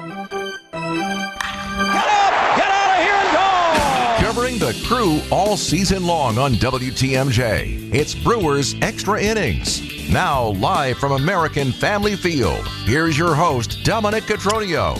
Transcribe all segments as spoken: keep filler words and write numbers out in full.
Covering the Crew all season long on W T M J, it's Brewers Extra Innings. Now live from American Family Field, here's your host, Dominic Cotroneo.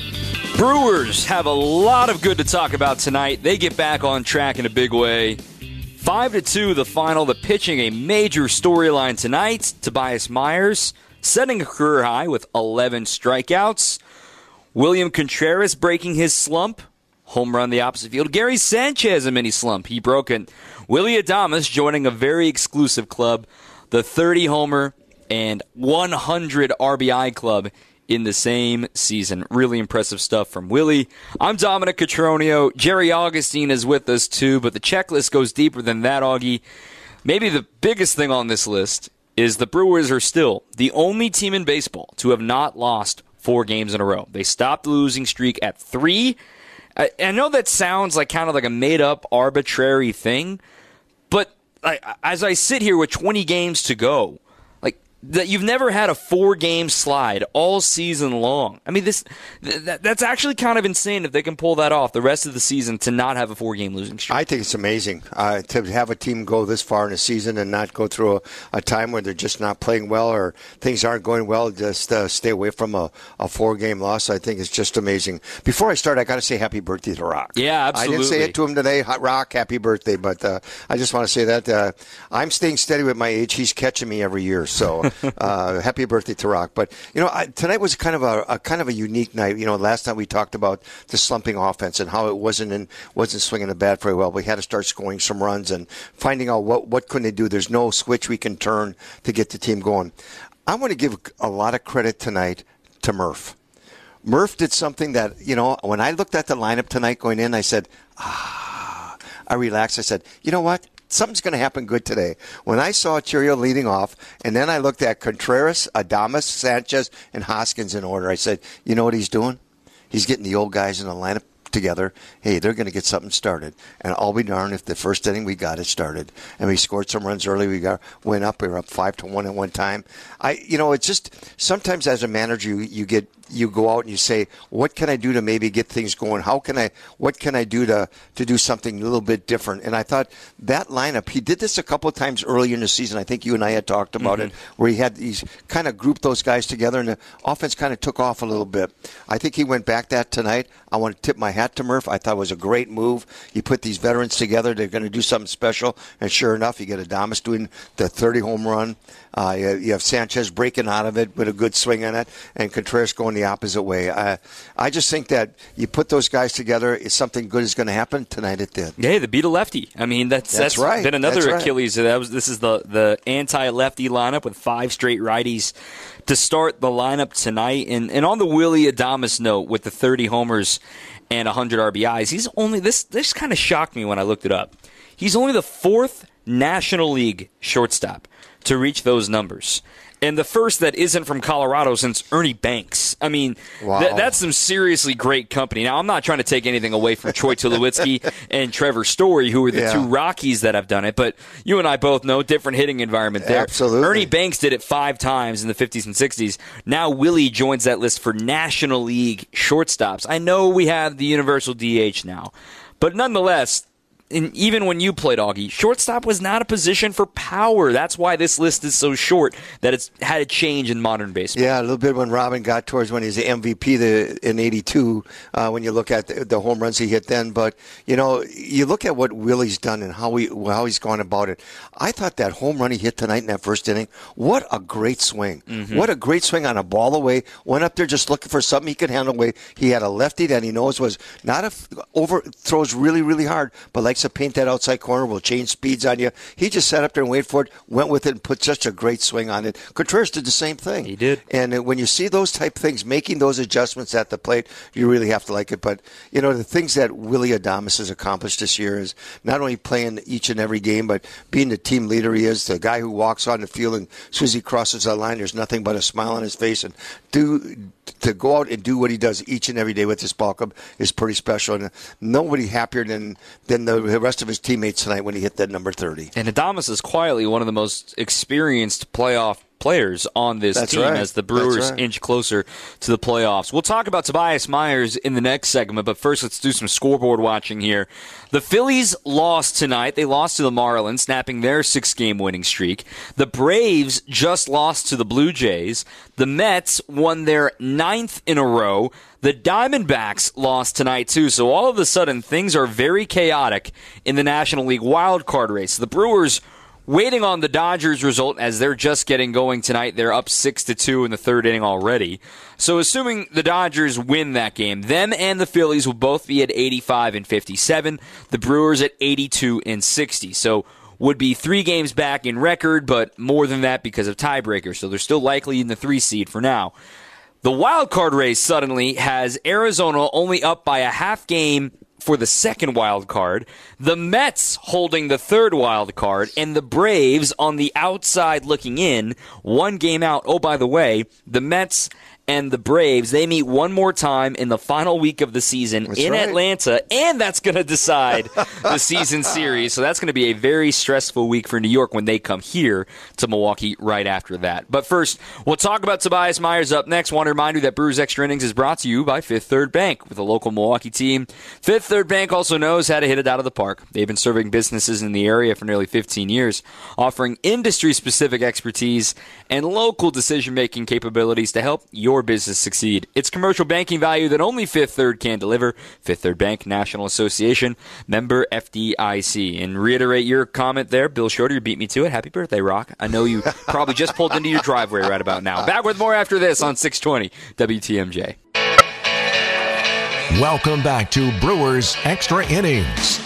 Brewers have a lot of good to talk about tonight. They get back on track in a big way. Five to two, the final. The pitching, a major storyline tonight. Tobias Myers setting a career high with eleven strikeouts. William Contreras breaking his slump. Home run the opposite field. Gary Sanchez a mini slump. He broke it. Willy Adames joining a very exclusive club, the thirty homer and one hundred R B I club in the same season. Really impressive stuff from Willie. I'm Dominic Cotroneo. Jerry Augustine is with us too, but the checklist goes deeper than that, Augie. Maybe the biggest thing on this list is the Brewers are still the only team in baseball to have not lost four games in a row. They stopped the losing streak at three. I, I know that sounds like kind of like a made-up, arbitrary thing, but I, as I sit here with twenty games to go, that you've never had a four-game slide all season long. I mean, this th- that's actually kind of insane if they can pull that off the rest of the season to not have a four-game losing streak. I think it's amazing uh, to have a team go this far in a season and not go through a, a time where they're just not playing well or things aren't going well. Just uh, stay away from a, a four-game loss. I think it's just amazing. Before I start, I got to say happy birthday to Rock. Yeah, absolutely. I didn't say it to him today. Rock, happy birthday. But uh, I just want to say that uh, I'm staying steady with my age. He's catching me every year, so. Uh, happy birthday to Rock. But, you know, I, tonight was kind of a, a kind of a unique night. You know, last night we talked about the slumping offense and how it wasn't in, wasn't swinging the bat very well. We had to start scoring some runs and finding out what, what couldn't they do. There's no switch we can turn to get the team going. I want to give a lot of credit tonight to Murph. Murph did something that, you know, when I looked at the lineup tonight going in, I said, ah, I relaxed. I said, you know what? Something's going to happen good today. When I saw Chiriot leading off, and then I looked at Contreras, Adames, Sanchez, and Hoskins in order, I said, you know what he's doing? He's getting the old guys in the lineup together. Hey, they're going to get something started. And I'll be darned if the first inning we got it started. And we scored some runs early. We got went up. We were up five to one at one time. I, you know, it's just sometimes as a manager, you, you get you go out and you say, what can I do to maybe get things going? How can I, what can I do to, to do something a little bit different? And I thought that lineup, he did this a couple of times early in the season. I think you and I had talked about mm-hmm. it, where he had these kind of grouped those guys together and the offense kind of took off a little bit. I think he went back that tonight. I want to tip my hat to Murph. I thought it was a great move. He put these veterans together. They're going to do something special. And sure enough, you get Adames doing the thirty home run. Uh, you, you have Sanchez breaking out of it with a good swing on it, and Contreras going the opposite way. I, I just think that you put those guys together, if something good is going to happen tonight. It did. Yeah, they beat a lefty. I mean, that's that's, that's right. been another that's Achilles. Right. That was this is the the anti-lefty lineup with five straight righties to start the lineup tonight. And and on the Willy Adames note, with the thirty homers and one hundred R B Is, he's only this this kind of shocked me when I looked it up. He's only the fourth National League shortstop to reach those numbers. And the first that isn't from Colorado since Ernie Banks. I mean, wow. th- that's some seriously great company. Now, I'm not trying to take anything away from Troy Tulowitzki and Trevor Story, who are the yeah. two Rockies that have done it. But you and I both know, different hitting environment there. Absolutely. Ernie Banks did it five times in the fifties and sixties. Now Willie joins that list for National League shortstops. I know we have the universal D H now. But nonetheless, and even when you played, Augie, shortstop was not a position for power. That's why this list is so short, that it's had a change in modern baseball. Yeah, a little bit when Robin got towards when he was the M V P the, in eighty-two, uh, when you look at the, the home runs he hit then. But, you know, you look at what Willie's done and how, he, how he's gone about it. I thought that home run he hit tonight in that first inning, what a great swing. Mm-hmm. What a great swing on a ball away. Went up there just looking for something he could handle away. He had a lefty that he knows was not a over throws really, really hard, but like to paint that outside corner, will change speeds on you. He just sat up there and waited for it, went with it, and put such a great swing on it. Contreras did the same thing. He did. And when you see those type things, making those adjustments at the plate, you really have to like it. But, you know, the things that Willy Adames has accomplished this year is not only playing each and every game, but being the team leader he is, the guy who walks on the field, and as soon as he crosses that line, there's nothing but a smile on his face. And do to go out and do what he does each and every day with this ball club is pretty special. And nobody happier than, than the rest of his teammates tonight when he hit that number thirty. And Adames is quietly one of the most experienced playoff players on this That's team right. as the Brewers right. inch closer to the playoffs. We'll talk about Tobias Myers in the next segment, but first let's do some scoreboard watching here. The Phillies lost tonight. They lost to the Marlins, snapping their six-game winning streak. The Braves just lost to the Blue Jays. The Mets won their ninth in a row. The Diamondbacks lost tonight, too. So all of a sudden, things are very chaotic in the National League wildcard race. The Brewers waiting on the Dodgers result as they're just getting going tonight. They're up six to two in the third inning already. So assuming the Dodgers win that game, them and the Phillies will both be at eighty-five and fifty-seven. The Brewers at eighty-two and sixty. So would be three games back in record, but more than that because of tiebreakers. So they're still likely in the three seed for now. The wild card race suddenly has Arizona only up by a half game for the second wild card, the Mets holding the third wild card, and the Braves on the outside looking in, one game out. Oh, by the way, the Mets and the Braves, they meet one more time in the final week of the season that's in right. Atlanta, and that's going to decide the season series. So that's going to be a very stressful week for New York when they come here to Milwaukee right after that. But first, we'll talk about Tobias Myers up next. Want to remind you that Brewers Extra Innings is brought to you by Fifth Third Bank. With a local Milwaukee team, Fifth Third Bank also knows how to hit it out of the park. They've been serving businesses in the area for nearly fifteen years, offering industry-specific expertise and local decision-making capabilities to help your business succeed. It's commercial banking value that only Fifth Third can deliver. Fifth Third Bank, National Association, member F D I C. And reiterate your comment there, Bill Schroeder, you beat me to it. Happy birthday, Rock. I know you probably just pulled into your driveway right about now. Back with more after this on six twenty W T M J. Welcome back to Brewers Extra Innings.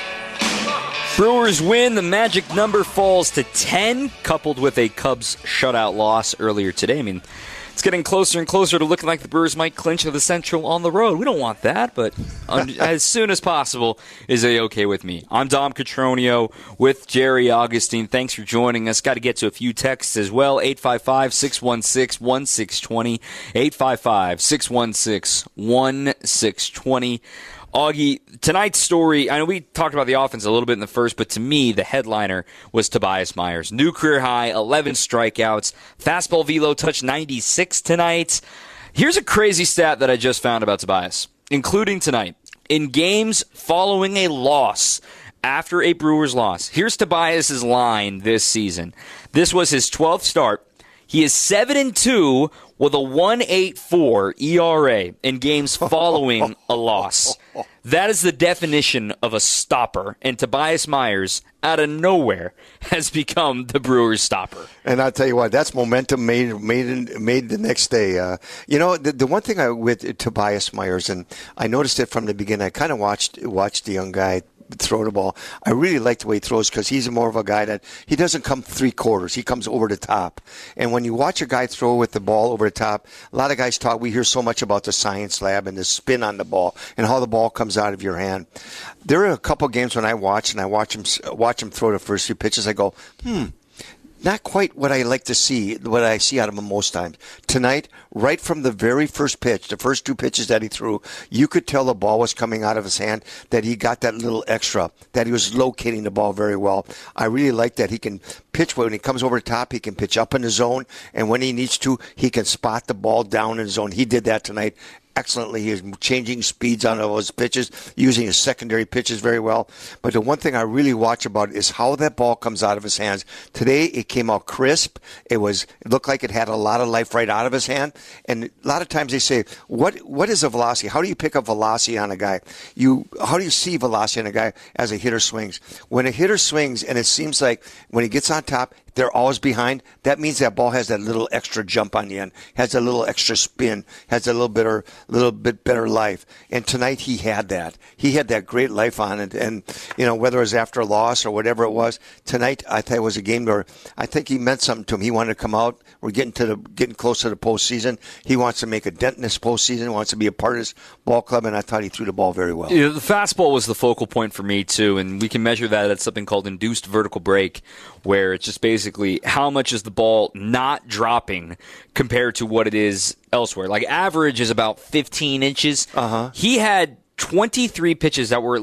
Brewers win. The magic number falls to ten, coupled with a Cubs shutout loss earlier today. I mean, it's getting closer and closer to looking like the Brewers might clinch the Central on the road. We don't want that, but as soon as possible is A-okay with me. I'm Dom Catronio with Jerry Augustine. Thanks for joining us. Got to get to a few texts as well. eight five five, six one six, one six two zero. eight five five, six one six, one six two zero. Augie, tonight's story, I know we talked about the offense a little bit in the first, but to me, the headliner was Tobias Myers. New career high, eleven strikeouts. Fastball velo touched ninety-six tonight. Here's a crazy stat that I just found about Tobias, including tonight. In games following a loss, after a Brewers loss, here's Tobias's line this season. This was his twelfth start. He is seven and two with a one point eight four E R A in games following a loss. That is the definition of a stopper, and Tobias Myers, out of nowhere, has become the Brewers' stopper. And I'll tell you what, that's momentum made made made the next day. Uh, you know, the, the one thing I with Tobias Myers, and I noticed it from the beginning. I kind of watched watched the young guy throw the ball. I really like the way he throws because he's more of a guy that he doesn't come three quarters. He comes over the top. And when you watch a guy throw with the ball over the top, a lot of guys talk, we hear so much about the science lab and the spin on the ball and how the ball comes out of your hand. There are a couple games when I watch and I watch him, watch him throw the first few pitches. I go, hmm. Not quite what I like to see, what I see out of him most times. Tonight, right from the very first pitch, the first two pitches that he threw, you could tell the ball was coming out of his hand, that he got that little extra, that he was locating the ball very well. I really like that he can pitch when he comes over the top, he can pitch up in the zone, and when he needs to, he can spot the ball down in the zone. He did that tonight excellently. He is changing speeds on those pitches, using his secondary pitches very well. But the one thing I really watch about is how that ball comes out of his hands. Today, it came out crisp. It was it looked like it had a lot of life right out of his hand. And a lot of times they say, what what is a velocity? How do you pick up velocity on a guy? You How do you see velocity on a guy as a hitter swings? When a hitter swings, and it seems like when he gets on top, they're always behind. That means that ball has that little extra jump on the end, has a little extra spin, has a little better, little bit better life. And tonight he had that. He had that great life on it. And you know, whether it was after a loss or whatever it was, tonight I thought it was a game where I think he meant something to him. He wanted to come out. We're getting to the getting close to the postseason. He wants to make a dent in this postseason. Wants to be a part of this ball club. And I thought he threw the ball very well. Yeah, the fastball was the focal point for me too, and we can measure that at something called induced vertical break, where it's just basically how much is the ball not dropping compared to what it is elsewhere. Like average is about fifteen inches. Uh-huh. He had twenty-three pitches that were at least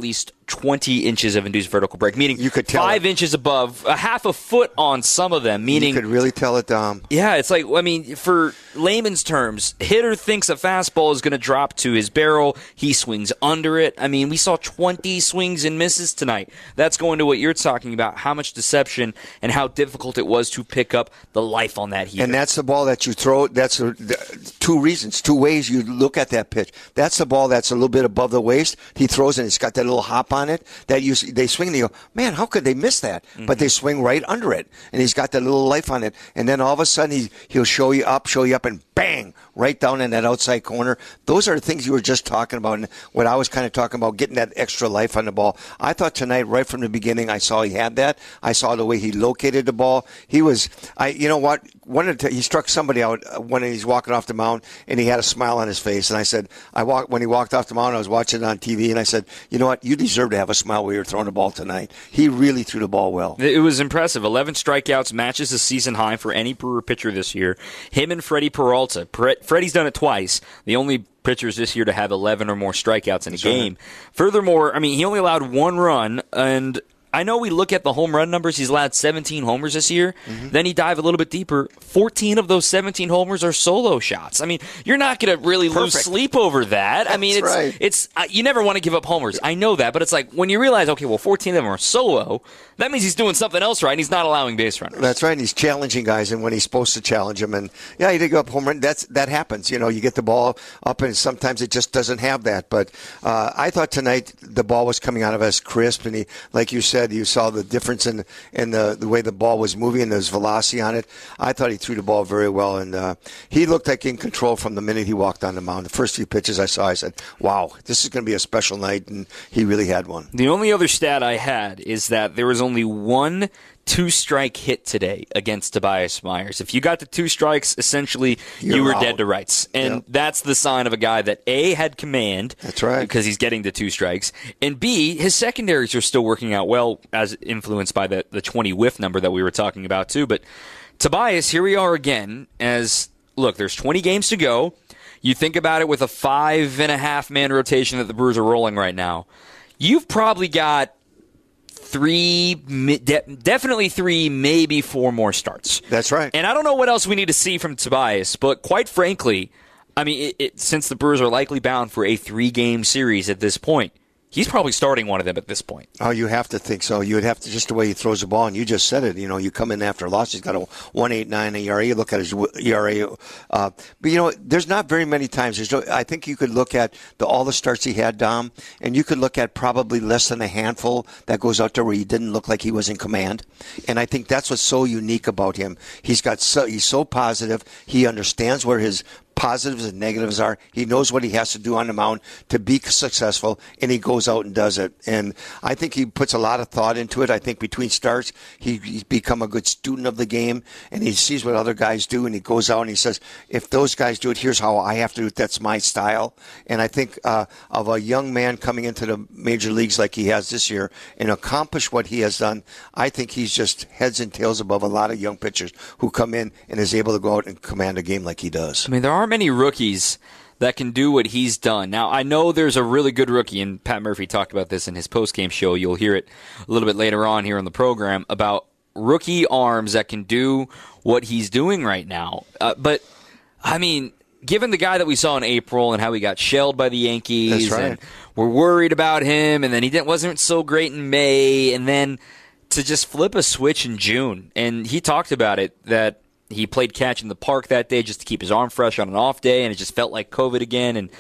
twenty inches of induced vertical break, meaning you could tell five it. inches above, a half a foot on some of them, meaning you could really tell it, Dom. Yeah, it's like, I mean, for layman's terms, hitter thinks a fastball is going to drop to his barrel. He swings under it. I mean, we saw twenty swings and misses tonight. That's going to what you're talking about, how much deception and how difficult it was to pick up the life on that heater. And that's the ball that you throw. That's a, two reasons, two ways you look at that pitch. That's the ball that's a little bit above the waist. He throws and it's got that little hop on it that you they swing and you go, man, how could they miss that? Mm-hmm. But they swing right under it, and he's got that little life on it. And then all of a sudden he he'll show you up, show you up, and bang, right down in that outside corner. Those are the things you were just talking about, and what I was kind of talking about, getting that extra life on the ball. I thought tonight, right from the beginning, I saw he had that. I saw the way he located the ball. He was, I, you know what? One of the, he struck somebody out when he's walking off the mound, and he had a smile on his face. And I said, I walked when he walked off the mound, I was watching it on T V, and I said, you know what? You deserve to have a smile while you're throwing the ball tonight. He really threw the ball well. It was impressive. eleven strikeouts matches the season high for any Brewer pitcher this year. Him and Freddie Peralta. Freddie's done it twice. The only pitchers this year to have eleven or more strikeouts in a game. Furthermore, I mean, he only allowed one run, and I know we look at the home run numbers. He's allowed seventeen homers this year. Mm-hmm. Then you dive a little bit deeper. fourteen of those seventeen homers are solo shots. I mean, you're not going to really Perfect. lose sleep over that. That's I mean, it's right. it's uh, you never want to give up homers. I know that, but it's like when you realize, okay, well, fourteen of them are solo. That means he's doing something else right, and he's not allowing base runners. That's right. And he's challenging guys, and when he's supposed to challenge them, and yeah, he did go up home run. That's that happens. You know, you get the ball up, and sometimes it just doesn't have that. But uh, I thought tonight the ball was coming out of us crisp, and he, like you said, you saw the difference in in the the way the ball was moving and there's velocity on it. I thought he threw the ball very well, and uh, he looked like in control from the minute he walked on the mound. The first few pitches I saw, I said, "Wow, this is going to be a special night," and he really had one. The only other stat I had is that there was only one two-strike hit today against Tobias Myers. If you got the two strikes, essentially You're you were out. dead to rights. And Yep. that's the sign of a guy that, A, had command. That's right. Because he's getting the two strikes. And, B, his secondaries are still working out well, as influenced by the, the twenty whiff number that we were talking about, too. But Tobias, here we are again, as, look, there's twenty games to go. You think about it with a five-and-a-half-man rotation that the Brewers are rolling right now. You've probably got Three, de- definitely three, maybe four more starts. That's right. And I don't know what else we need to see from Tobias, but quite frankly, I mean, it, it, since the Brewers are likely bound for a three-game series at this point, he's probably starting one of them at this point. Oh, you have to think so. You would have to, just the way he throws the ball, and you just said it. You know, you come in after a loss, he's got a one point eight nine E R A. You look at his E R A. Uh, but, you know, there's not very many times. There's no, I think you could look at the, all the starts he had, Dom, and you could look at probably less than a handful that goes out there where he didn't look like he was in command. And I think that's what's so unique about him. He's got so, he's so positive. He understands where his positives and negatives are. He knows what he has to do on the mound to be successful, and he goes out and does it. And I think he puts a lot of thought into it. I think between starts, he, he's become a good student of the game, and he sees what other guys do, and he goes out and he says, if those guys do it, here's how I have to do it. That's my style. And I think uh, of a young man coming into the major leagues like he has this year and accomplish what he has done, I think he's just heads and tails above a lot of young pitchers who come in and is able to go out and command a game like he does. I mean, there are many rookies that can do what he's done. Now, I know there's a really good rookie, and Pat Murphy talked about this in his postgame show. You'll hear it a little bit later on here on the program about rookie arms that can do what he's doing right now. Uh, but, I mean, given the guy that we saw in April and how he got shelled by the Yankees, That's right. and we're worried about him, and then he didn't, wasn't so great in May, and then to just flip a switch in June. And he talked about it, that he played catch in the park that day just to keep his arm fresh on an off day, and it just felt like COVID again. And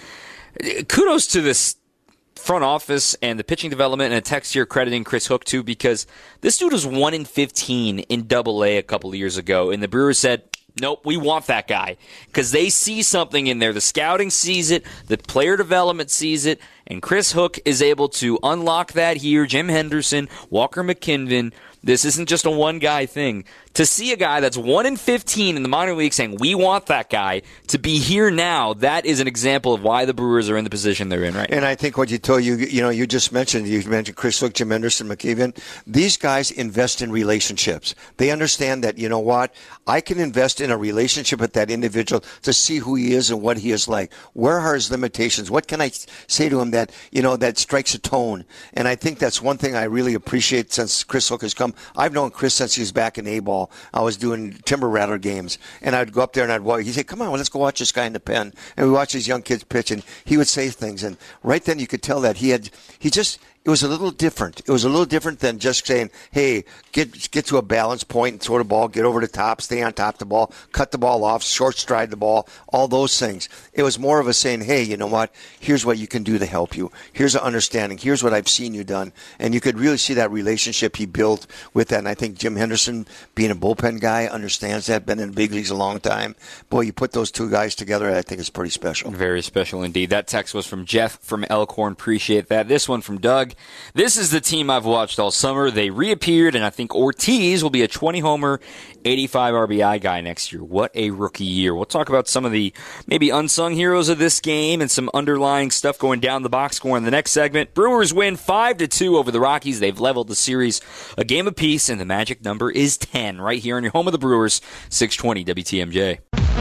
kudos to this front office and the pitching development, and a text here crediting Chris Hook, too, because this dude was one in fifteen in Double A a couple of years ago, and the Brewers said, nope, we want that guy, because they see something in there. The scouting sees it, the player development sees it, and Chris Hook is able to unlock that here. Jim Henderson, Walker McKinnon, This isn't just a one-guy thing. To see a guy that's one in fifteen in the minor league saying, we want that guy to be here now, that is an example of why the Brewers are in the position they're in right now. And I think what you told you, you know, you just mentioned, you mentioned Chris Hook, Jim Henderson, McKeven. These guys invest in relationships. They understand that, you know what, I can invest in a relationship with that individual to see who he is and what he is like. Where are his limitations? What can I say to him that, you know, that strikes a tone? And I think that's one thing I really appreciate since Chris Hook has come. I've known Chris since he was back in A-ball. I was doing Timber Rattler games, and I'd go up there and I'd walk. He'd say, come on, well, let's go watch this guy in the pen. And we watch these young kids pitch, and he would say things. And right then you could tell that he had, he just, it was a little different. It was a little different than just saying, hey, get get to a balance point and throw the ball, get over the top, stay on top of the ball, cut the ball off, short stride the ball, all those things. It was more of a saying, hey, you know what, here's what you can do to help you. Here's an understanding. Here's what I've seen you done. And you could really see that relationship he built with that. And I think Jim Henderson, being a bullpen guy, understands that, been in the big leagues a long time. Boy, you put those two guys together, I think it's pretty special. Very special indeed. That text was from Jeff from Elkhorn. Appreciate that. This one from Doug. This is the team I've watched all summer. They reappeared, and I think Ortiz will be a twenty-homer, eighty-five R B I guy next year. What a rookie year. We'll talk about some of the maybe unsung heroes of this game and some underlying stuff going down the box score in the next segment. Brewers win five to two over the Rockies. They've leveled the series a game apiece, and the magic number is ten right here on your home of the Brewers, six twenty W T M J.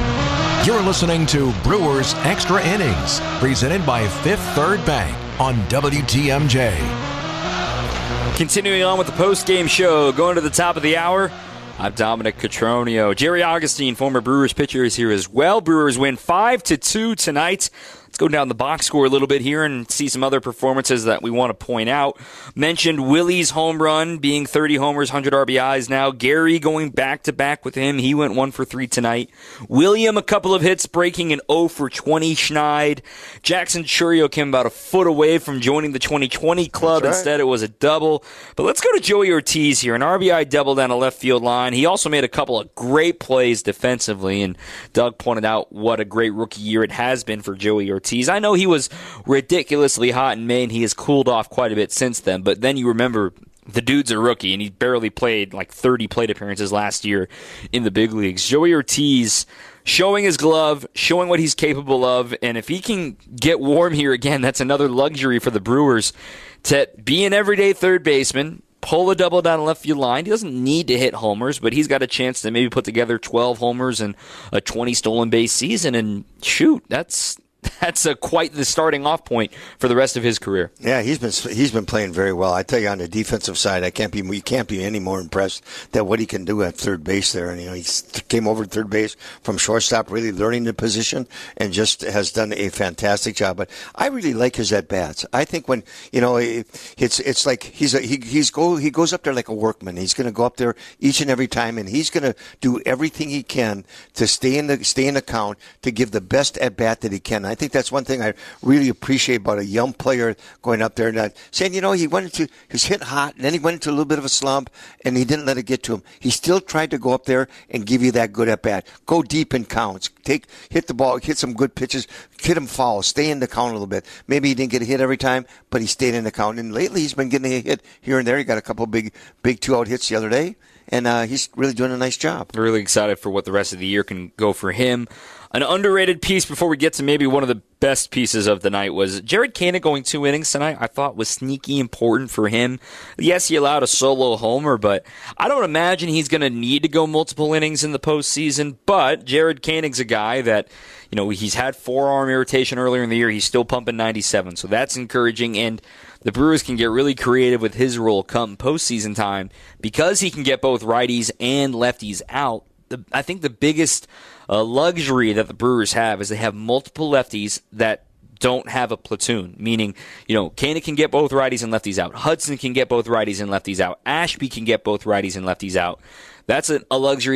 You're listening to Brewers Extra Innings, presented by Fifth Third Bank on W T M J. Continuing on with the post-game show, going to the top of the hour, I'm Dominic Cotroneo. Jerry Augustine, former Brewers pitcher, is here as well. Brewers win five to two tonight. Let's go down the box score a little bit here and see some other performances that we want to point out. Mentioned Willie's home run being thirty homers, one hundred R B Is now. Gary going back-to-back with him. He went one for three tonight. William, a couple of hits, breaking an oh for twenty. Schneid. Jackson Chourio came about a foot away from joining the twenty twenty club. Right. Instead, it was a double. But let's go to Joey Ortiz here. An R B I double down a left field line. He also made a couple of great plays defensively, and Doug pointed out what a great rookie year it has been for Joey Ortiz. I know he was ridiculously hot in May, and he has cooled off quite a bit since then, but then you remember the dude's a rookie, and he barely played like thirty plate appearances last year in the big leagues. Joey Ortiz showing his glove, showing what he's capable of, and if he can get warm here again, that's another luxury for the Brewers to be an everyday third baseman, pull a double down the left field line. He doesn't need to hit homers, but he's got a chance to maybe put together twelve homers and a twenty stolen base season, and shoot, that's That's a, quite the starting off point for the rest of his career. Yeah, he's been he's been playing very well. I tell you, on the defensive side, I can't be we can't be any more impressed that what he can do at third base there. And you know, he came over to third base from shortstop, really learning the position, and just has done a fantastic job. But I really like his at bats. I think when you know it's it's like he's a, he he's go he goes up there like a workman. He's going to go up there each and every time, and he's going to do everything he can to stay in the stay in the count to give the best at bat that he can. I think that's one thing I really appreciate about a young player going up there and uh, saying, you know, he went into, he was hit hot, and then he went into a little bit of a slump, and he didn't let it get to him. He still tried to go up there and give you that good at bat. Go deep in counts. Take, hit the ball, hit some good pitches, hit him foul, stay in the count a little bit. Maybe he didn't get a hit every time, but he stayed in the count. And lately he's been getting a hit here and there. He got a couple big, big two-out hits the other day, and uh, he's really doing a nice job. Really excited for what the rest of the year can go for him. An underrated piece before we get to maybe one of the best pieces of the night was Jared Koenig going two innings tonight. I thought was sneaky important for him. Yes, he allowed a solo homer, but I don't imagine he's going to need to go multiple innings in the postseason. But Jared Koenig's a guy that, you know, he's had forearm irritation earlier in the year. He's still pumping ninety-seven, so that's encouraging. And the Brewers can get really creative with his role come postseason time because he can get both righties and lefties out. The, I think the biggest uh, luxury that the Brewers have is they have multiple lefties that don't have a platoon, meaning, you know, Koenig can get both righties and lefties out. Hudson can get both righties and lefties out. Ashby can get both righties and lefties out. That's a, a luxury that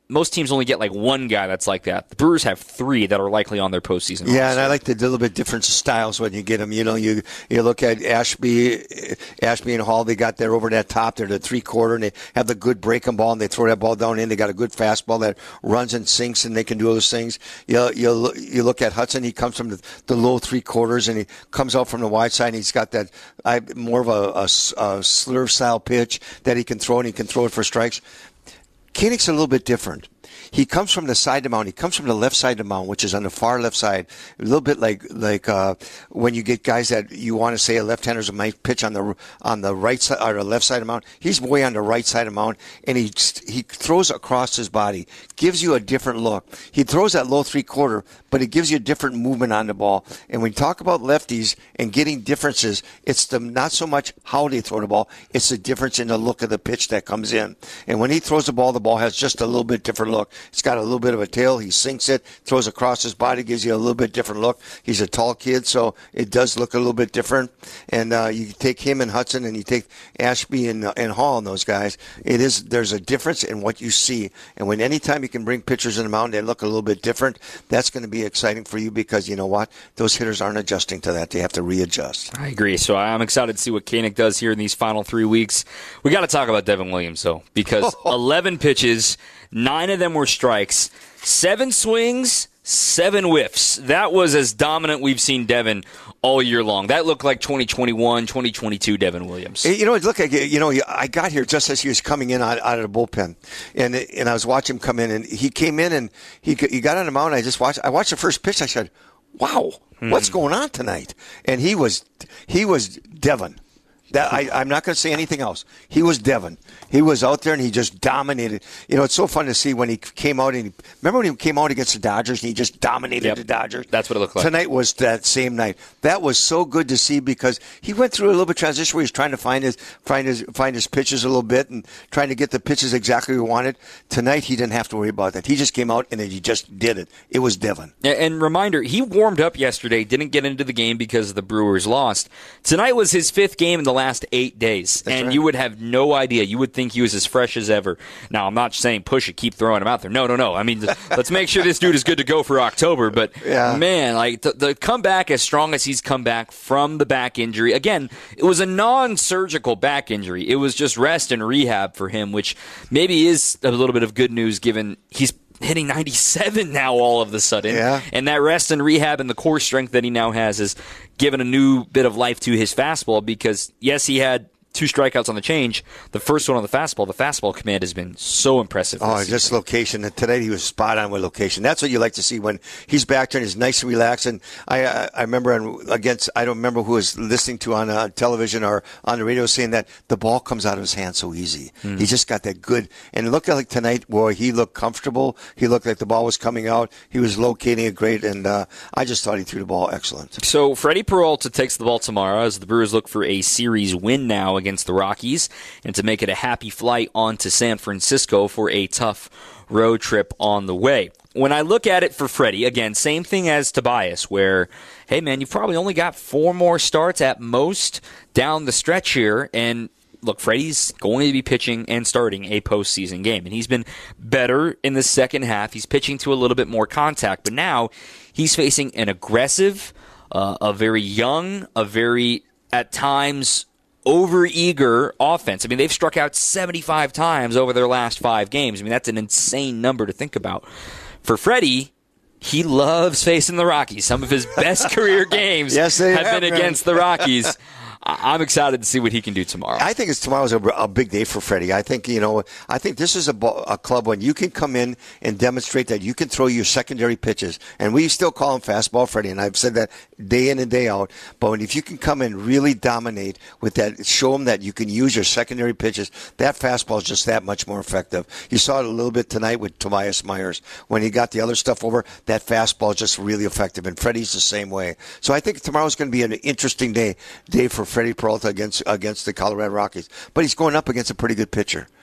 most teams only get like one guy that's like that. The Brewers have three that are likely on their postseason. Yeah, roster. and I like the little bit different styles when you get them. You know, you you look at Ashby, Ashby and Hall. They got there over that top. They're the three quarter, and they have the good breaking ball, and they throw that ball down in. They got a good fastball that runs and sinks, and they can do those things. You you you look at Hudson. He comes from the, the low three quarters, and he comes out from the wide side. And he's got that I, more of a, a, a slurve style pitch that he can throw, and he can throw it for strikes. Koenig's a little bit different. He comes from the side of the mound. He comes from the left side of the mound, which is on the far left side. A little bit like like uh, when you get guys that you want to say a left-handers might pitch on the on the right side or the left side of the mound. He's way on the right side of the mound, and he he throws across his body, gives you a different look. He throws that low three-quarter, but it gives you a different movement on the ball. And when you talk about lefties and getting differences, it's the not so much how they throw the ball, it's the difference in the look of the pitch that comes in. And when he throws the ball, the ball has just a little bit different look. It's got a little bit of a tail. He sinks it, throws across his body, gives you a little bit different look. He's a tall kid, so it does look a little bit different. And uh, you take him and Hudson, and you take Ashby and, uh, and Hall and those guys. It is there's a difference in what you see. And when anytime you can bring pitchers in the mound, they look a little bit different. That's going to be exciting for you because you know what? Those hitters aren't adjusting to that. They have to readjust. I agree. So I'm excited to see what Koenig does here in these final three weeks. We got to talk about Devin Williams though, because eleven pitches. Nine of them were strikes, seven swings, seven whiffs. That was as dominant we've seen Devin all year long. That looked like twenty twenty-one, twenty twenty-two Devin Williams. You know, look, you know, I got here just as he was coming in out, out of the bullpen, and and I was watching him come in, and he came in and he he got on the mound. And I just watched. I watched the first pitch. I said, "Wow, hmm. what's going on tonight?" And he was he was Devin. That I, I'm not going to say anything else. He was Devin. He was out there and he just dominated. You know, it's so fun to see when he came out. And he, remember when he came out against the Dodgers and he just dominated yep. the Dodgers? That's what it looked like. Tonight was that same night. That was so good to see because he went through a little bit of transition where he was trying to find his find his find his pitches a little bit and trying to get the pitches exactly he wanted. Tonight he didn't have to worry about that. He just came out and then he just did it. It was Devin. And reminder, he warmed up yesterday, didn't get into the game because the Brewers lost. Tonight was his fifth game in the last eight days. That's and right. You would have no idea. You would think he was as fresh as ever. Now, I'm not saying push it, keep throwing him out there. No, no, no. I mean, let's make sure this dude is good to go for October. But, yeah. man, like the, the comeback as strong as he's come back from the back injury. Again, it was a non-surgical back injury. It was just rest and rehab for him, which maybe is a little bit of good news given he's hitting ninety-seven now all of a sudden. Yeah. And that rest and rehab and the core strength that he now has has given a new bit of life to his fastball because, yes, he had two strikeouts on the change. The first one on the fastball, the fastball command has been so impressive. Oh, just location. And today he was spot on with location. That's what you like to see when he's back there and he's nice and relaxed. And I, I, I remember against, I don't remember who was listening to on uh, television or on the radio saying that the ball comes out of his hand so easy. Mm. He just got that good. And it looked like tonight, boy, he looked comfortable. He looked like the ball was coming out. He was locating it great. And uh, I just thought he threw the ball excellent. So Freddie Peralta takes the ball tomorrow as the Brewers look for a series win now against the Rockies and to make it a happy flight on to San Francisco for a tough road trip on the way. When I look at it for Freddie, again, same thing as Tobias, where, hey, man, you've probably only got four more starts at most down the stretch here, and look, Freddie's going to be pitching and starting a postseason game, and he's been better in the second half. He's pitching to a little bit more contact, but now he's facing an aggressive, uh, a very young, a very, at times, over-eager offense. I mean, they've struck out seventy-five times over their last five games. I mean, that's an insane number to think about. For Freddie, he loves facing the Rockies. Some of his best career games yes, they have, have been man. against the Rockies. I'm excited to see what he can do tomorrow. I think it's tomorrow's a, a big day for Freddie. I think, you know, I think this is a, a club when you can come in and demonstrate that you can throw your secondary pitches. And we still call him fastball Freddie, and I've said that day in and day out. But if you can come and really dominate with that, show them that you can use your secondary pitches, that fastball is just that much more effective. You saw it a little bit tonight with Tobias Myers. When he got the other stuff over, that fastball is just really effective. And Freddie's the same way. So I think tomorrow's going to be an interesting day, day for Freddie Peralta against against the Colorado Rockies. But he's going up against a pretty good pitcher.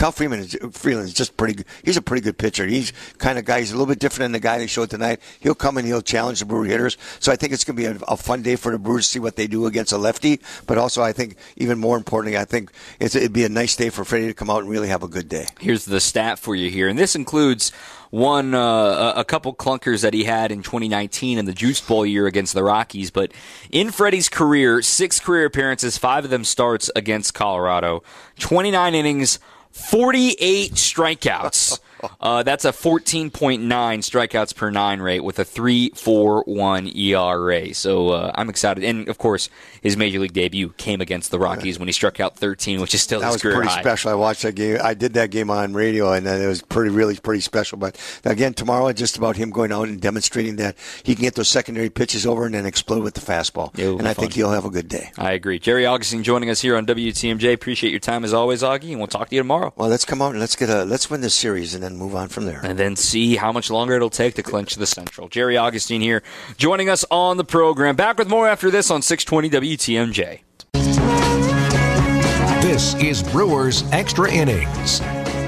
Kyle Freeman is, Freeland is just pretty good. He's a pretty good pitcher. He's kind of guy. He's a little bit different than the guy they showed tonight. He'll come and he'll challenge the Brewer hitters. So I think it's going to be a, a fun day for the Brewers to see what they do against a lefty. But also, I think even more importantly, I think it's, it'd be a nice day for Freddie to come out and really have a good day. Here's the stat for you here, and this includes one uh, a couple clunkers that he had in twenty nineteen in the Juice Bowl year against the Rockies. But in Freddie's career, six career appearances, five of them starts against Colorado, twenty-nine innings, forty-eight strikeouts. Uh, that's a fourteen point nine strikeouts per nine rate with a three point four one E R A. So uh, I'm excited. And, of course, his Major League debut came against the Rockies when he struck out thirteen, which is still his career high. That was pretty special. I watched that game. I did that game on radio, and it was pretty, really pretty special. But, again, tomorrow it's just about him going out and demonstrating that he can get those secondary pitches over and then explode with the fastball. And I fun. think he'll have a good day. I agree. Jerry Augustine joining us here on W T M J. Appreciate your time as always, Augie, and we'll talk to you tomorrow. Well, let's come out and let's get a let's win this series and then move on from there. And then see how much longer it'll take to clinch the Central. Jerry Augustine here joining us on the program. Back with more after this on six twenty W T M J. This is Brewers Extra Innings.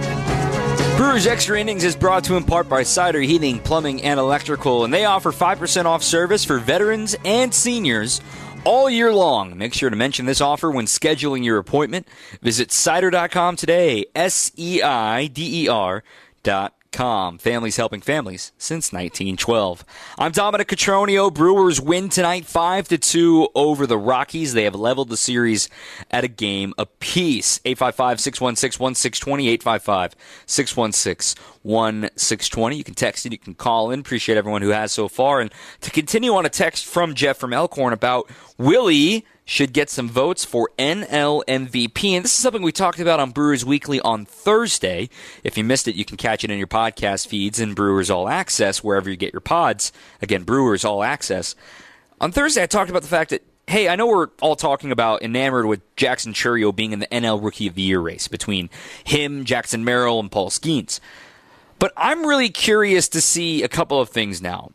Brewers Extra Innings is brought to you in part by Cider Heating, Plumbing, and Electrical, and they offer five percent off service for veterans and seniors all year long. Make sure to mention this offer when scheduling your appointment. Visit cider dot com today, S E I D E R dot com. Families helping families since nineteen twelve. I'm Dominic Cotroneo. Brewers win tonight five to two over the Rockies. They have leveled the series at a game apiece. eight five five, six one six, one six two zero, eight five five, six one six, one six two zero. You can text in, you can call in. Appreciate everyone who has so far. And to continue on a text from Jeff from Elkhorn about Willie should get some votes for N L M V P. And this is something we talked about on Brewers Weekly on Thursday. If you missed it, you can catch it in your podcast feeds and Brewers All Access, wherever you get your pods. Again, Brewers All Access. On Thursday, I talked about the fact that, hey, I know we're all talking about enamored with Jackson Chourio being in the N L Rookie of the Year race between him, Jackson Merrill, and Paul Skeens. But I'm really curious to see a couple of things now.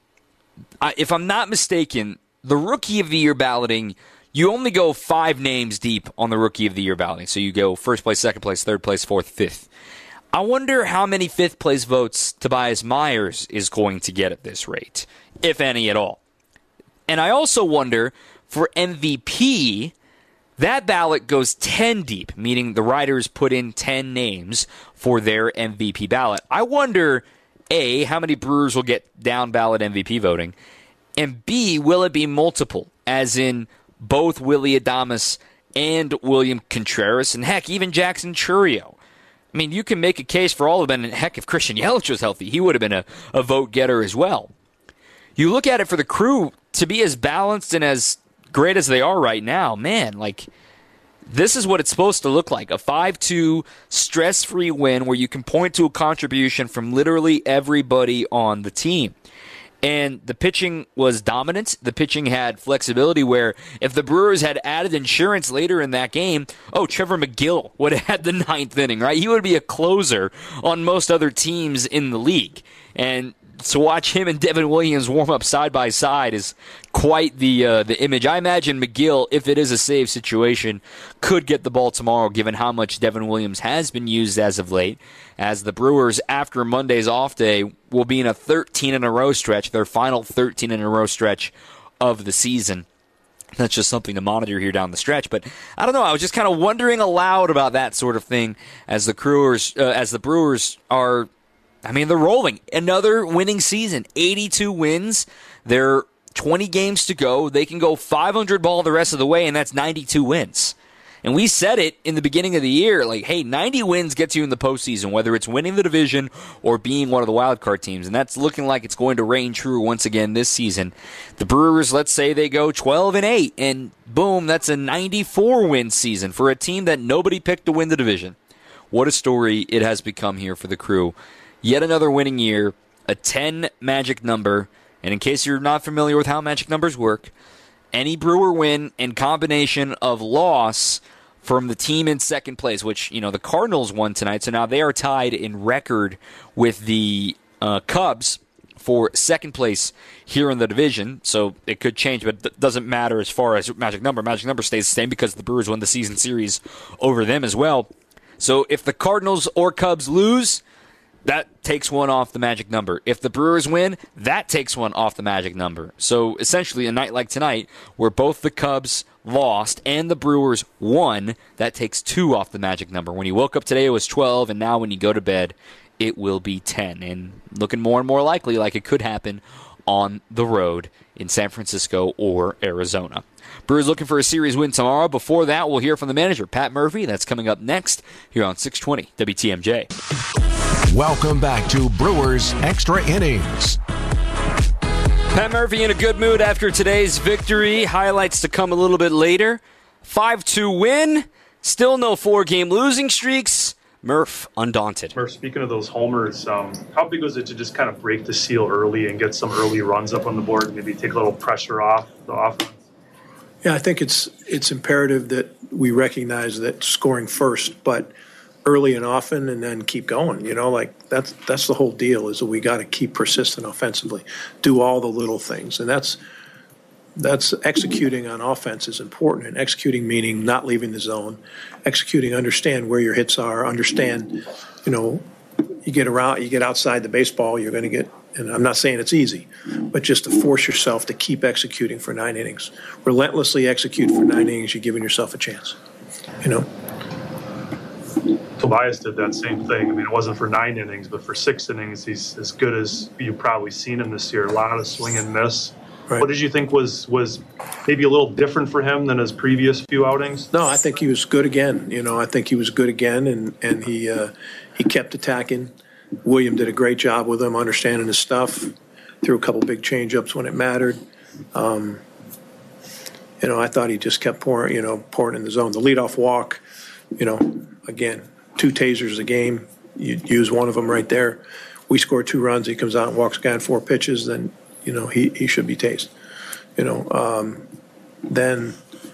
I, if I'm not mistaken, the Rookie of the Year balloting, you only go five names deep on the Rookie of the Year balloting. So you go first place, second place, third place, fourth, fifth. I wonder how many fifth place votes Tobias Myers is going to get at this rate, if any at all. And I also wonder, for M V P, that ballot goes ten deep, meaning the writers put in ten names for their M V P ballot. I wonder, A, how many Brewers will get down ballot M V P voting, and B, will it be multiple, as in both Willy Adames and William Contreras, and heck, even Jackson Chourio. I mean, you can make a case for all of them, and heck, if Christian Yelich was healthy, he would have been a, a vote getter as well. You look at it for the Crew, to be as balanced and as great as they are right now, man, like, this is what it's supposed to look like. A five two stress-free win where you can point to a contribution from literally everybody on the team. And the pitching was dominant. The pitching had flexibility where if the Brewers had added insurance later in that game, oh, Trevor McGill would have had the ninth inning, right? He would be a closer on most other teams in the league. And to watch him and Devin Williams warm up side by side is quite the uh, the image. I imagine McGill, if it is a save situation, could get the ball tomorrow, given how much Devin Williams has been used as of late, as the Brewers, after Monday's off day, will be in a thirteen in a row stretch, their final thirteen in a row stretch of the season. That's just something to monitor here down the stretch. But I don't know. I was just kind of wondering aloud about that sort of thing as the Brewers, uh, as the Brewers are. I mean, they're rolling. Another winning season. eighty-two wins. They're twenty games to go. They can go five hundred ball the rest of the way, and that's ninety-two wins. And we said it in the beginning of the year, like, hey, ninety wins gets you in the postseason, whether it's winning the division or being one of the wild card teams. And that's looking like it's going to reign true once again this season. The Brewers, let's say they go twelve and eight, and boom, that's a ninety-four win season for a team that nobody picked to win the division. What a story it has become here for the Crew. Yet another winning year, a ten magic number. And in case you're not familiar with how magic numbers work, any Brewer win and combination of loss from the team in second place, which, you know, the Cardinals won tonight, so now they are tied in record with the uh, Cubs for second place here in the division. So it could change, but it doesn't matter as far as magic number. Magic number stays the same because the Brewers won the season series over them as well. So if the Cardinals or Cubs lose, that takes one off the magic number. If the Brewers win, that takes one off the magic number. So essentially, a night like tonight, where both the Cubs lost and the Brewers won, that takes two off the magic number. When you woke up today, it was twelve, and now when you go to bed, it will be ten. And looking more and more likely like it could happen on the road in San Francisco or Arizona. Brewers looking for a series win tomorrow. Before that, we'll hear from the manager, Pat Murphy. That's coming up next here on six twenty W T M J. Welcome back to Brewers Extra Innings. Pat Murphy in a good mood after today's victory. Highlights to come a little bit later. five two win. Still no four-game losing streaks. Murph, undaunted. Murph, speaking of those homers, um, how big was it to just kind of break the seal early and get some early runs up on the board, maybe take a little pressure off the offense? Yeah, I think it's it's imperative that we recognize that scoring first, but early and often, and then keep going. You know, like that's that's the whole deal, is that we got to keep persistent offensively, do all the little things, and that's that's executing on offense is important. And executing meaning not leaving the zone, executing, understand where your hits are, understand, you know, you get around, you get outside the baseball, you're going to get. And I'm not saying it's easy, but just to force yourself to keep executing for nine innings, relentlessly execute for nine innings, you're giving yourself a chance. You know. Tobias did that same thing. I mean, it wasn't for nine innings, but for six innings, he's as good as you've probably seen him this year. A lot of swing and miss. Right. What did you think was was maybe a little different for him than his previous few outings? No, I think he was good again. You know, I think he was good again, and and he uh, he kept attacking. William did a great job with him, understanding his stuff. Threw a couple big change-ups when it mattered. Um, you know, I thought he just kept pouring, you know, pouring in the zone. The leadoff walk, you know, again, two tasers a game. You use one of them right there. We score two runs. He comes out and walks a guy in four pitches. Then, you know, he, he should be tased. You know, um, then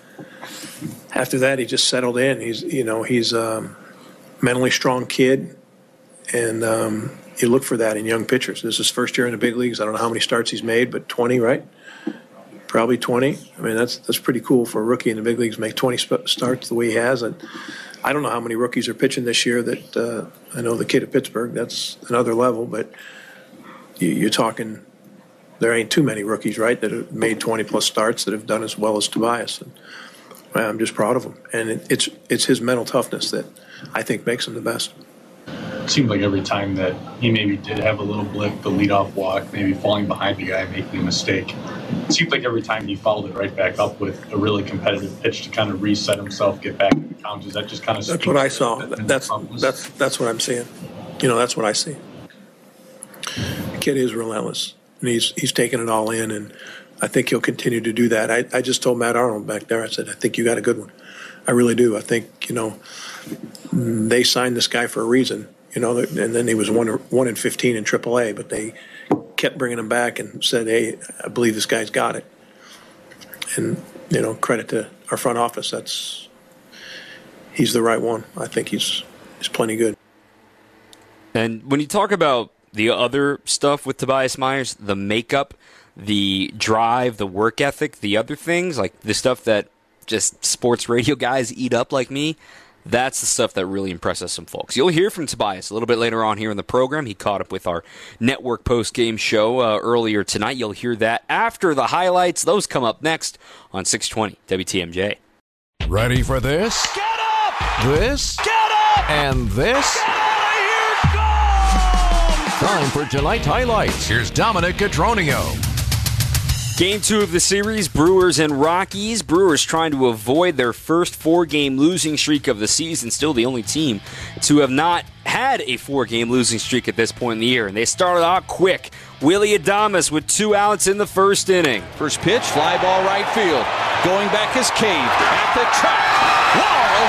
after that, he just settled in. He's, you know, he's a mentally strong kid. And um, you look for that in young pitchers. This is his first year in the big leagues. I don't know how many starts he's made, but twenty, right? Probably twenty. I mean, that's that's pretty cool for a rookie in the big leagues to make twenty sp- starts the way he has. And I don't know how many rookies are pitching this year. That uh, I know the kid at Pittsburgh, that's another level. But you, you're talking, there ain't too many rookies, right, that have made twenty-plus starts that have done as well as Tobias. And well, I'm just proud of him. And it, it's it's his mental toughness that I think makes him the best. It seemed like every time that he maybe did have a little blip, the leadoff walk, maybe falling behind the guy, making a mistake, it seemed like every time he followed it right back up with a really competitive pitch to kind of reset himself, get back in the count. Is that just kind of that's what I saw? That's that's that's what I'm seeing. You know, that's what I see. The kid is relentless, and he's he's taking it all in, and I think he'll continue to do that. I, I just told Matt Arnold back there, I said, I think you got a good one. I really do. I think, you know, they signed this guy for a reason. You know, and then he was one one in fifteen in triple A, but they kept bringing him back and said, "Hey, I believe this guy's got it." And you know, credit to our front office. That's he's the right one. I think he's he's plenty good. And when you talk about the other stuff with Tobias Myers, the makeup, the drive, the work ethic, the other things like the stuff that just sports radio guys eat up like me. That's the stuff that really impresses some folks. You'll hear from Tobias a little bit later on here in the program. He caught up with our network post-game show uh, earlier tonight. You'll hear that after the highlights. Those come up next on six twenty W T M J. Ready for this? Get up! This? Get up! And this? Get out of here! Go! Time for tonight's highlights. Here's Dominic Cotroneo. Game two of the series, Brewers and Rockies. Brewers trying to avoid their first four-game losing streak of the season. Still the only team to have not had a four-game losing streak at this point in the year. And they started out quick. Willy Adames with two outs in the first inning. First pitch, fly ball right field. Going back is Cave at the track. Wall,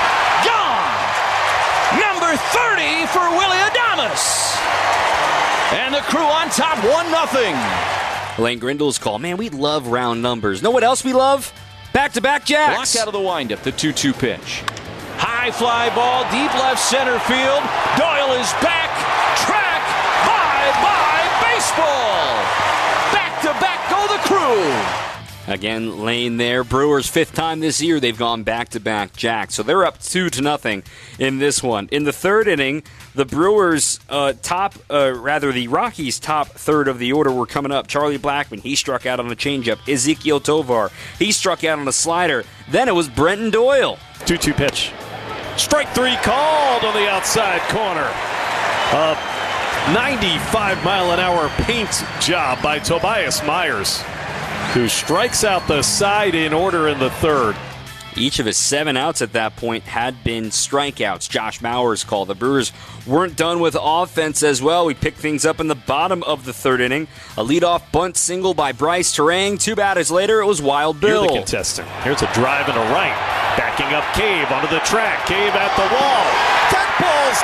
gone! Number thirty for Willy Adames. And the Crew on top, one nothing. Lane Grindle's call. Man, we love round numbers. Know what else we love? Back-to-back jacks. Blocked out of the windup, the two two pitch. High fly ball, deep left center field. Doyle is back. Track. Bye-bye baseball. Back-to-back go the Crew. Again, Lane there. Brewers' fifth time this year they've gone back-to-back jacks. So they're up two to nothing in this one. In the third inning, the Brewers' uh, top, uh, rather the Rockies' top third of the order were coming up. Charlie Blackmon, he struck out on a changeup. Ezekiel Tovar, he struck out on a slider. Then it was Brenton Doyle. two two pitch. Strike three called on the outside corner. A ninety-five mile an hour paint job by Tobias Myers, who strikes out the side in order in the third. Each of his seven outs at that point had been strikeouts. Josh Mauer's call. The Brewers weren't done with offense as well. We picked things up in the bottom of the third inning. A leadoff bunt single by Bryce Terang. Two batters later, it was Wild Bill. Here's the contestant. Here's a drive and a right. Backing up Cave onto the track. Cave at the wall. That ball's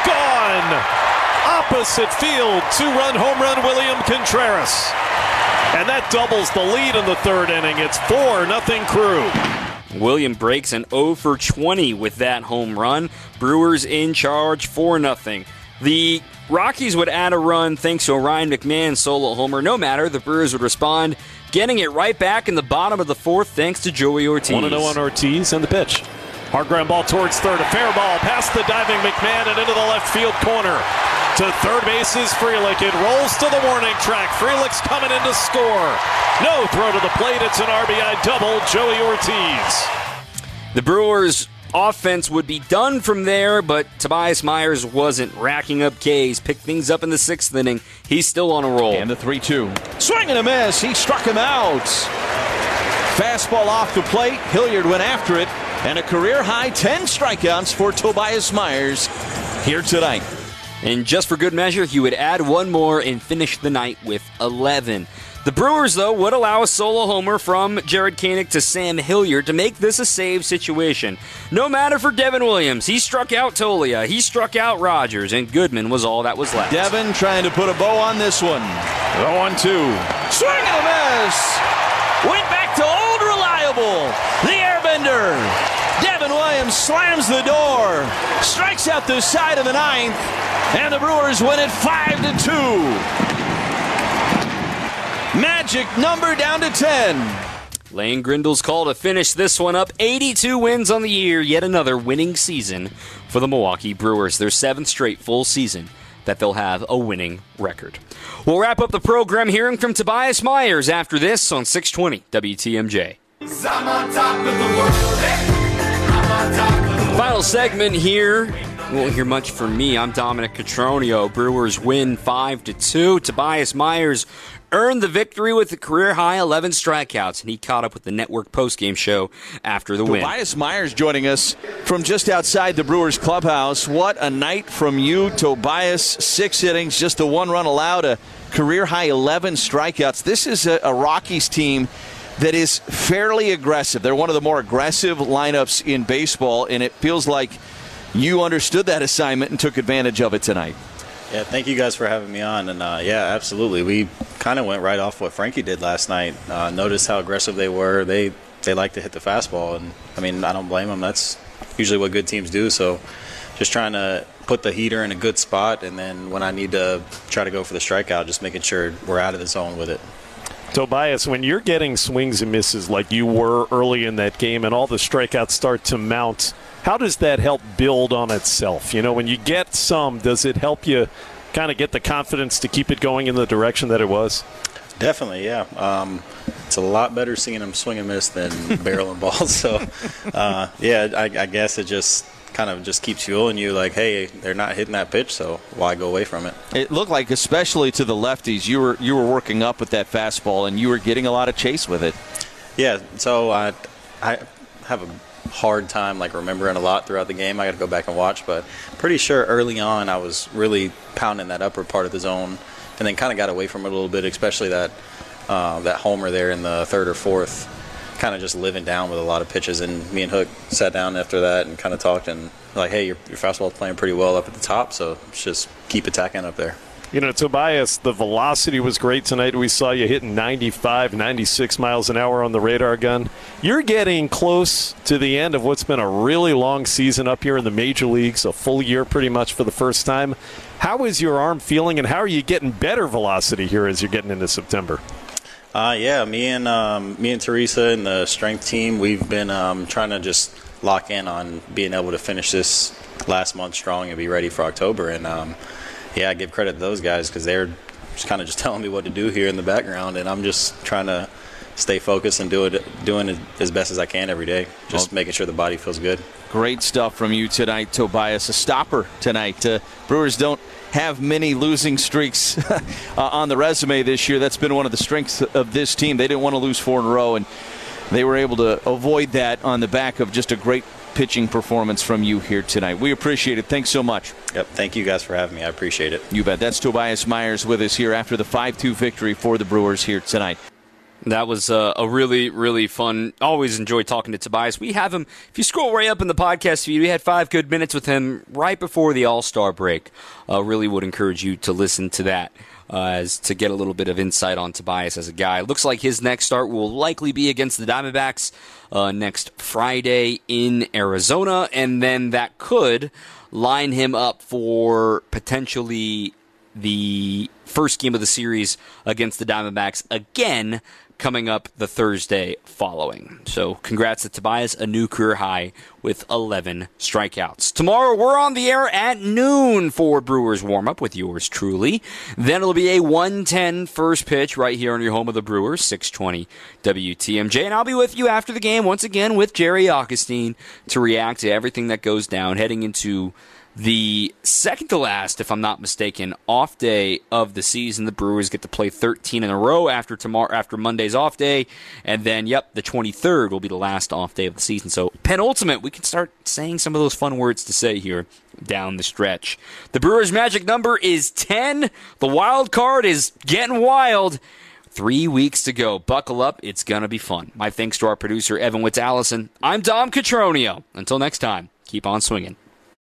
gone. Opposite field. Two-run home run, William Contreras. And that doubles the lead in the third inning. It's four nothing Crew. William breaks an oh for twenty with that home run. Brewers in charge, four nothing. The Rockies would add a run thanks to a Ryan McMahon solo homer. No matter, the Brewers would respond, getting it right back in the bottom of the fourth thanks to Joey Ortiz. one oh on Ortiz and the pitch. Hard ground ball towards third. A fair ball past the diving McMahon and into the left field corner. To third base is Frelick. It rolls to the warning track. Frelick's coming in to score. No throw to the plate. It's an R B I double. Joey Ortiz. The Brewers' offense would be done from there, but Tobias Myers wasn't racking up Ks. Picked things up in the sixth inning. He's still on a roll. And the three two. Swing and a miss. He struck him out. Fastball off the plate. Hilliard went after it. And a career-high ten strikeouts for Tobias Myers here tonight. And just for good measure, he would add one more and finish the night with eleven. The Brewers, though, would allow a solo homer from Jared Koenig to Sam Hilliard to make this a save situation. No matter for Devin Williams. He struck out Tolia. He struck out Rogers. And Goodman was all that was left. Devin trying to put a bow on this one. oh one two. Swing and a miss. Went back to old reliable. The airbender. Devin Williams slams the door. Strikes out the side of the ninth. And the Brewers win it five to two. Magic number down to ten. Lane Grindle's call to finish this one up. eighty-two wins on the year. Yet another winning season for the Milwaukee Brewers. Their seventh straight full season that they'll have a winning record. We'll wrap up the program hearing from Tobias Myers after this on six twenty W T M J. I'm on top of the world. I'm on top of the world. Final segment here. You won't hear much from me. I'm Dominic Cotroneo. Brewers win five to two. Tobias Myers earned the victory with a career-high eleven strikeouts, and he caught up with the network postgame show after the win. Tobias Myers joining us from just outside the Brewers clubhouse. What a night from you, Tobias. Six innings, just the one run allowed, a career-high eleven strikeouts. This is a, a Rockies team that is fairly aggressive. They're one of the more aggressive lineups in baseball, and it feels like you understood that assignment and took advantage of it tonight. Yeah, thank you guys for having me on. And, uh, yeah, absolutely. We kind of went right off what Frankie did last night. Uh, noticed how aggressive they were. They they like to hit the fastball. And, I mean, I don't blame them. That's usually what good teams do. So just trying to put the heater in a good spot. And then when I need to try to go for the strikeout, just making sure we're out of the zone with it. Tobias, when you're getting swings and misses like you were early in that game and all the strikeouts start to mount, how does that help build on itself? You know, when you get some, does it help you kind of get the confidence to keep it going in the direction that it was? Definitely, yeah. Um, it's a lot better seeing them swing and miss than barreling balls. So, uh, yeah, I, I guess it just kind of just keeps fueling you like, hey, they're not hitting that pitch, so why go away from it? It looked like, especially to the lefties, you were you were working up with that fastball, and you were getting a lot of chase with it. Yeah, so I, I have a hard time like remembering a lot throughout the game. I got to go back and watch, but pretty sure early on I was really pounding that upper part of the zone, and then kind of got away from it a little bit, especially that uh, that homer there in the third or fourth. Kind of just living down with a lot of pitches, and me and Hook sat down after that and kind of talked and like, hey, your, your fastball's playing pretty well up at the top, so let's just keep attacking up there. You know, Tobias, the velocity was great tonight. We saw you hitting ninety-five, ninety-six miles an hour on the radar gun. You're getting close to the end of what's been a really long season up here in the major leagues, a full year pretty much for the first time. How is your arm feeling, and how are you getting better velocity here as you're getting into September? Uh, yeah, me and um, me and Teresa and the strength team, we've been um, trying to just lock in on being able to finish this last month strong and be ready for October. And um, yeah, I give credit to those guys because they're just kind of just telling me what to do here in the background, and I'm just trying to stay focused and do it, doing it as best as I can every day, just well, making sure the body feels good. Great stuff from you tonight, Tobias. A stopper tonight. Uh, Brewers don't have many losing streaks uh, on the resume this year. That's been one of the strengths of this team. They didn't want to lose four in a row, and they were able to avoid that on the back of just a great pitching performance from you here tonight. We appreciate it. Thanks so much. Yep. Thank you guys for having me. I appreciate it. You bet. That's Tobias Myers with us here after the five two victory for the Brewers here tonight. That was a, a really, really fun. Always enjoy talking to Tobias. We have him, if you scroll way up in the podcast feed, we had five good minutes with him right before the All-Star break. Uh, really would encourage you to listen to that uh, as to get a little bit of insight on Tobias as a guy. Looks like his next start will likely be against the Diamondbacks uh, next Friday in Arizona, and then that could line him up for potentially the first game of the series against the Diamondbacks again, coming up the Thursday following. So congrats to Tobias, a new career high with eleven strikeouts. Tomorrow we're on the air at noon for Brewers warm-up with yours truly. Then it'll be a one ten first pitch right here on your home of the Brewers, six twenty W T M J. And I'll be with you after the game once again with Jerry Augustine to react to everything that goes down heading into the second to last, if I'm not mistaken, off day of the season. The Brewers get to play thirteen in a row after tomorrow, after Monday's off day, and then, yep, the twenty-third will be the last off day of the season. So penultimate, we can start saying some of those fun words to say here down the stretch. The Brewers' magic number is ten. The wild card is getting wild. Three weeks to go. Buckle up. It's going to be fun. My thanks to our producer, Evan Witz-Allison. I'm Dom Catronio. Until next time, keep on swinging.